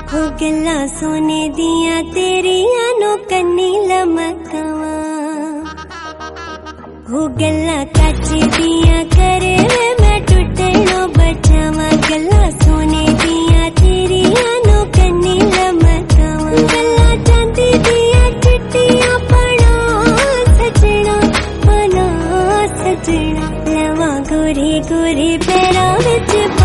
हो गल्ला सोने दिया तेरिया नो कन्नी लमकावा, हो गल्ला कच दिया करे मैं टुटे नो बचावा। गल्ला सोने दिया तेरिया नो कन्नी लमकावा, गल्ला चांदी दिया चिट्टिया पना सजना लवा गोरी गोरी पैरा विच